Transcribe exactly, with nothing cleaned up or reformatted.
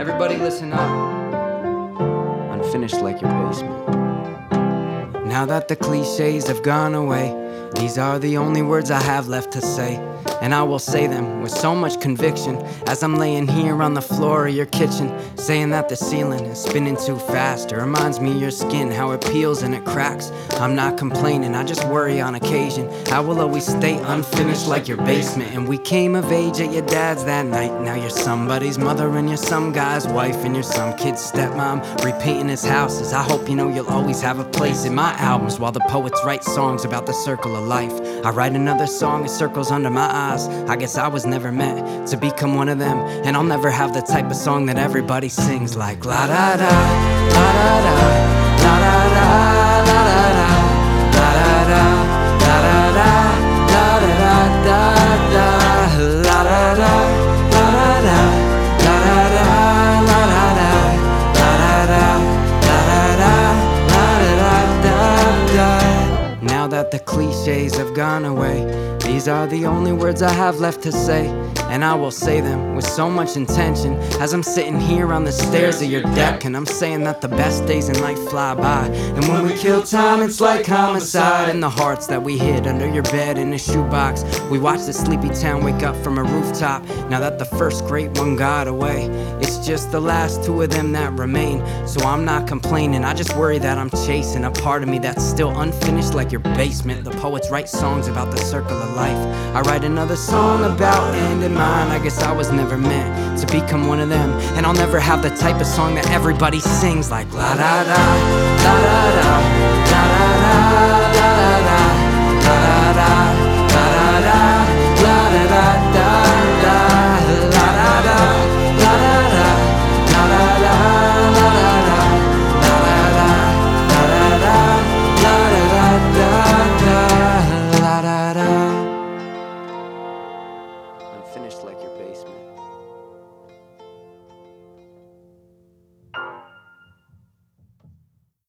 Everybody listen up. Unfinished like your basement. Now that the cliches have gone away, these are the only words I have left to say. And I will say them with so much conviction as I'm laying here on the floor of your kitchen, saying that the ceiling is spinning too fast. It reminds me of your skin, how it peels and it cracks. I'm not complaining, I just worry on occasion. I will always stay unfinished like your basement. And we came of age at your dad's that night. Now you're somebody's mother and you're some guy's wife, and you're some kid's stepmom repainting his houses. I hope you know you'll always have a place in my albums, while the poets write songs about the circle of life. I write another song, it circles under my eyes. I guess I was never meant to become one of them, and I'll never have the type of song that everybody sings like la da da, la da da, la da da, la da da, la da da, la da da, la da da da, la da da, la da da, la da da, la da da, la da da, la da da, la da da. Now that the cliches have gone away, these are the only words I have left to say, and I will say them with so much intention as I'm sitting here on the stairs of your deck. And I'm saying that the best days in life fly by, and when we kill time it's like homicide. And the hearts that we hid under your bed in a shoebox, we watch the sleepy town wake up from a rooftop. Now that the first great one got away, it's just the last two of them that remain. So I'm not complaining, I just worry that I'm chasing a part of me that's still unfinished like your basement. The poets write songs about the circle of life. I write another song about ending mine. I guess I was never meant to become one of them, and I'll never have the type of song that everybody sings like la da da, la da da, la da da, la